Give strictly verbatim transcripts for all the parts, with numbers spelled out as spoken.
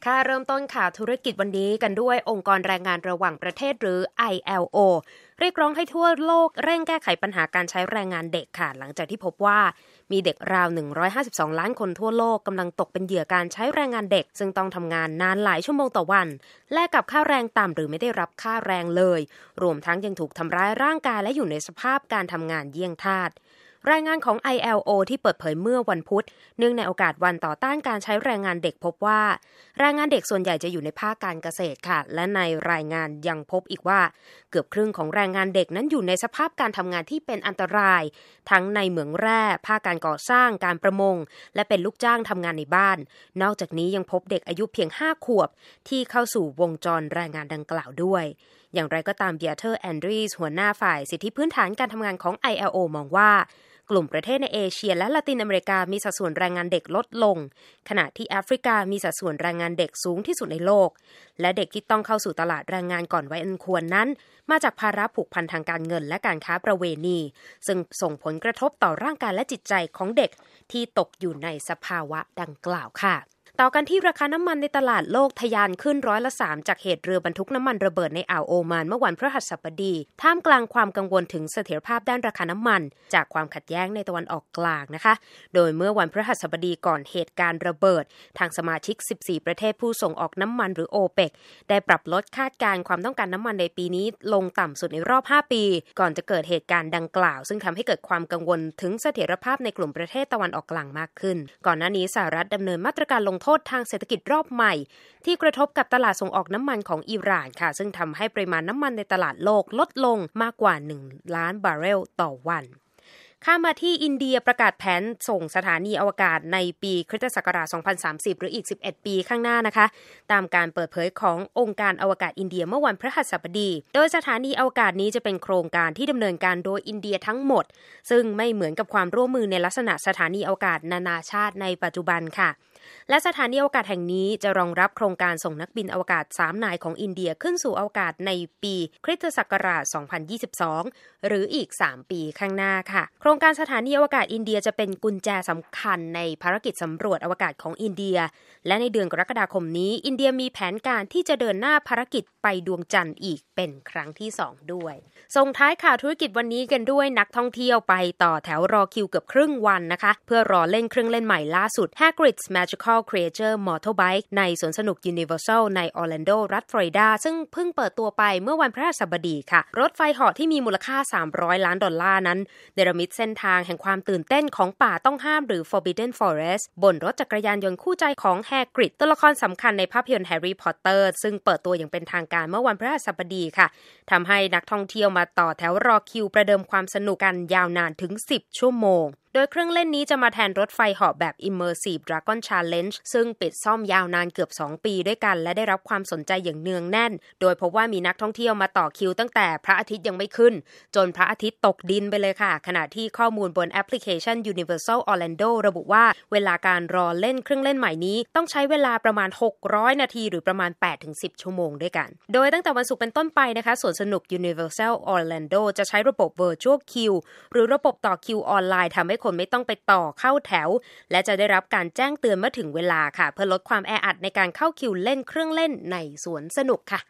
ค่ะเริ่มต้นข่าวธุรกิจวันนี้กันด้วยองค์กรแรงงานระหว่างประเทศหรือ ไอ แอล โอ เรียกร้องให้ทั่วโลกเร่งแก้ไขปัญหาการใช้แรงงานเด็กค่ะหลังจากที่พบว่ามีเด็กราวหนึ่งร้อยห้าสิบสองล้านคนทั่วโลกกำลังตกเป็นเหยื่อการใช้แรงงานเด็กซึ่งต้องทำงานนานหลายชั่วโมงต่อวันแลกกับค่าแรงต่ำหรือไม่ได้รับค่าแรงเลยรวมทั้งยังถูกทำร้ายร่างกายและอยู่ในสภาพการทำงานเยี่ยงทาสรายงานของ ไอ แอล โอ ที่เปิดเผยเมื่อวันพุธเนื่องในโอกาสวันต่อต้านการใช้แรงงานเด็กพบว่าแรงงานเด็กส่วนใหญ่จะอยู่ในภาคการเกษตรค่ะและในรายงานยังพบอีกว่าเกือบครึ่งของแรงงานเด็กนั้นอยู่ในสภาพการทำงานที่เป็นอันตรายทั้งในเหมืองแร่ภาคการก่อสร้างการประมงและเป็นลูกจ้างทำงานในบ้านนอกจากนี้ยังพบเด็กอายุเพียงห้าขวบที่เข้าสู่วงจรแรงงานดังกล่าวด้วยอย่างไรก็ตามเบียเทอร์แอนดรีสหัวหน้าฝ่ายสิทธิพื้นฐานการทำงานของ ไอ แอล โอ มองว่ากลุ่มประเทศในเอเชียและละตินอเมริกามีสัดส่วนแรงงานเด็กลดลงขณะที่แอฟริกามีสัดส่วนแรงงานเด็กสูงที่สุดในโลกและเด็กที่ต้องเข้าสู่ตลาดแรงงานก่อนวัยอันควรนั้นมาจากภาระผูกพันทางการเงินและการค้าประเวณีซึ่งส่งผลกระทบต่อร่างกายและจิตใจของเด็กที่ตกอยู่ในสภาวะดังกล่าวค่ะต่อกันที่ราคาน้ำมันในตลาดโลกทะยานขึ้นร้อยละสามจากเหตุเรือบรรทุกน้ำมันระเบิดในอ่าวโอมานเมื่อวันพฤหัสบดีท่ามกลางความกังวลถึงเสถียรภาพด้านราคาน้ำมันจากความขัดแย้งในตะวันออกกลางนะคะโดยเมื่อวันพฤหัสบดีก่อนเหตุการณ์ระเบิดทางสมาชิกสิบสี่ประเทศผู้ส่งออกน้ำมันหรือ โอเปก ได้ปรับลดคาดการณ์ความต้องการน้ำมันในปีนี้ลงต่ำสุดในรอบห้าปีก่อนจะเกิดเหตุการณ์ดังกล่าวซึ่งทำให้เกิดความกังวลถึงเสถียรภาพในกลุ่มประเทศตะวันออกกลางมากขึ้นก่อนหน้านี้สหรัฐดำเนินมาตรการลงโทษทางเศรษฐกิจรอบใหม่ที่กระทบกับตลาดส่งออกน้ำมันของอิหร่านค่ะซึ่งทำให้ปริมาณน้ำมันในตลาดโลกลดลงมากกว่าหนึ่งล้านบาร์เรลต่อวันข้ามมาที่อินเดียประกาศแผนส่งสถานีอวกาศในปีคริสตศักราชสองพันสามสิบหรืออีกสิบเอ็ดปีข้างหน้านะคะตามการเปิดเผยขององค์การอวกาศอินเดียเมื่อวันพฤหัสบดีโดยสถานีอวกาศนี้จะเป็นโครงการที่ดำเนินการโดยอินเดียทั้งหมดซึ่งไม่เหมือนกับความร่วมมือในลักษณะสถานีอวกาศนานาชาติในปัจจุบันค่ะและสถานีอวกาศแห่งนี้จะรองรับโครงการส่งนักบินอวกาศสามนายของอินเดียขึ้นสู่อวกาศในปีคริสตศักราชสองพันยี่สิบสองหรืออีกสามปีข้างหน้าค่ะโครงการสถานีอวกาศอินเดียจะเป็นกุญแจสำคัญในภารกิจสำรวจอวกาศของอินเดียและในเดือนกรกฎาคมนี้อินเดียมีแผนการที่จะเดินหน้าภารกิจไปดวงจันทร์อีกเป็นครั้งที่สองด้วยส่งท้ายข่าวธุรกิจวันนี้กันด้วยนักท่องเที่ยวไปต่อแถวรอคิวเกือบครึ่งวันนะคะเพื่อรอเล่นเครื่องเล่นใหม่ล่าสุด Hagrid's Magical Creature Motorbike ในสวนสนุก Universal ในออร์แลนโดรัฐฟลอริดาซึ่งเพิ่งเปิดตัวไปเมื่อวันพฤหัสบดีค่ะรถไฟเหาะที่มีมูลค่าสามร้อยล้านดอลลาร์นั้นเนรมิตเส้นทางแห่งความตื่นเต้นของป่าต้องห้ามหรือ Forbidden Forest บนรถจักรยานยนต์คู่ใจของ Hagrid ตัวละครสำคัญในภาพยนตร์ Harry Potter ซึ่งเปิดตัวอย่างเป็นทางการเมื่อวันพฤหัสบดีค่ะทำให้นักท่องเที่ยวมาต่อแถวรอคิวประเดิมความสนุกกันยาวนานถึงสิบชั่วโมงโดยเครื่องเล่นนี้จะมาแทนรถไฟเหาะแบบ Immersive Dragon Challenge ซึ่งปิดซ่อมยาวนานเกือบสองปีด้วยกันและได้รับความสนใจอย่างเนืองแน่นโดยพบว่ามีนักท่องเที่ยวมาต่อคิวตั้งแต่พระอาทิตย์ยังไม่ขึ้นจนพระอาทิตย์ตกดินไปเลยค่ะขณะที่ข้อมูลบนแอปพลิเคชัน Universal Orlando ระบุว่าเวลาการรอเล่นเครื่องเล่นใหม่นี้ต้องใช้เวลาประมาณหกร้อยนาทีหรือประมาณ แปดถึงสิบ ชั่วโมงด้วยกันโดยตั้งแต่วันศุกร์เป็นต้นไปนะคะสวนสนุก Universal Orlando จะใช้ระบบ Virtual Queue หรือระบบต่อคิวออนไลน์ทำให้คนไม่ต้องไปต่อเข้าแถวและจะได้รับการแจ้งเตือนเมื่อถึงเวลาค่ะเพื่อลดความแออัดในการเข้าคิวเล่นเครื่องเล่นในสวนสนุกค่ะ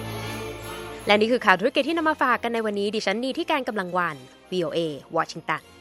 และนี่คือข่าวธุรกิจที่นำมาฝากกันในวันนี้ดิฉันนีที่การกำลังวัน วี โอ เอ วอชิงตัน